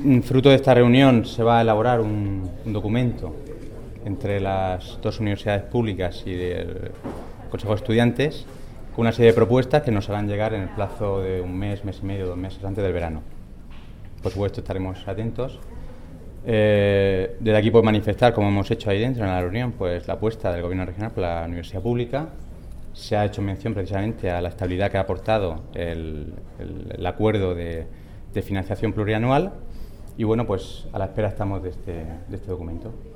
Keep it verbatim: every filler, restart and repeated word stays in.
Fruto de esta reunión se va a elaborar un, un documento entre las dos universidades públicas y el Consejo de Estudiantes con una serie de propuestas que nos harán llegar en el plazo de un mes, mes y medio, dos meses antes del verano. Por supuesto, estaremos atentos. Eh, desde aquí puedo manifestar, como hemos hecho ahí dentro en la reunión, pues la apuesta del Gobierno regional por la universidad pública. Se ha hecho mención precisamente a la estabilidad que ha aportado el, el, el acuerdo de, de financiación plurianual y bueno, pues a la espera estamos de este, de este documento.